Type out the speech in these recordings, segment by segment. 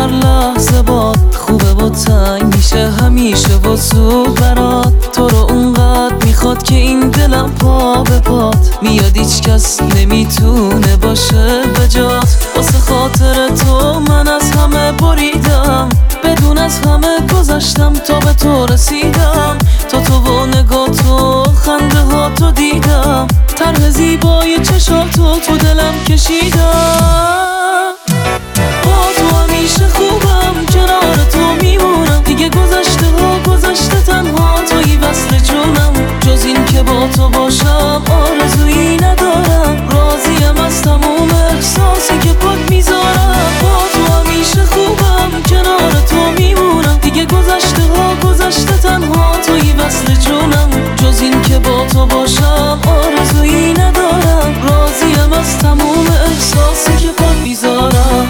هر لحظه باد خوبه و تنگ میشه همیشه و زود برات. تو رو اونقدر میخواد که این دلم پا به پات میاد، هیچ کس نمیتونه باشه به جات. واسه خاطر تو من از همه بریدم، بدون از همه گذشتم تا به تو رسیدم. تا تو و نگاه تو خنده ها تو دیدم، طرح زیبای چشاتو تو دلم کشیدم. با تو همیشه خوبم، کنار تو میمونم، دیگه گذشته ها گذشته، تنها توی وصل جونم. جز این که با تو باشم آرزویی ندارم، راضیم از تموم احساسی که پات میذارم. با تو همیشه خوبم، کنار تو میمونم، دیگه گذشته ها گذشته، تنها توی وصل جونم. جز این که با تو باشم آرزویی ندارم، راضیم از تموم احساسی که پات میذارم.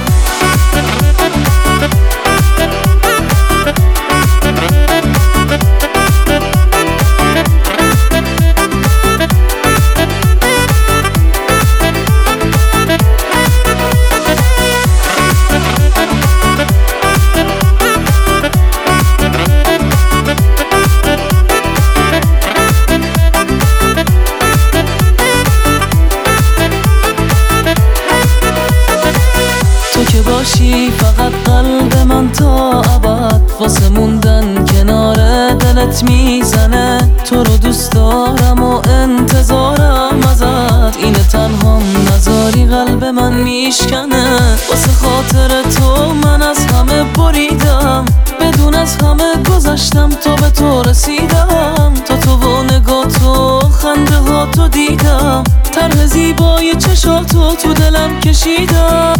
تو که باشی فقط قلب من تا ابد، واسه موندن کنار دلت میزنه. تو رو دوست دارم و انتظارم ازت، اینه تنها نذاری قلب من میشکنه. واسه خاطر تو من از همه بریدم، بدون از همه گذشتم تا به تو رسیدم. تا تو و نگاه تو خنده ها تو دیدم، طرح زیبای چشاتو تو دلم کشیدم.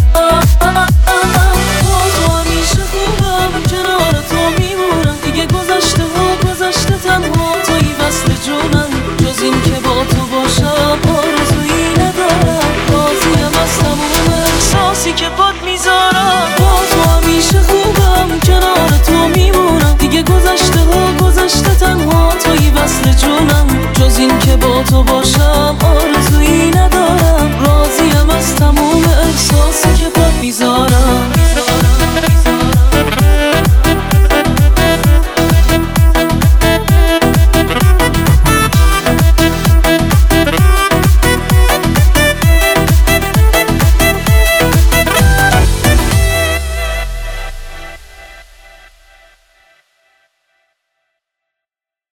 با تو همیشه خوبم، کنار تو میمونم، دیگه گذشته ها گذشته، تنها توی وصل جونم. جز این که با تو باشم آرزویی ندارم، راضیم از تموم احساسی که پات میذارم. با تو همیشه خوبم، کنار تو میمونم، دیگه گذشته ها گذشته، تنها توی وصل جونم. جز این که با تو باشم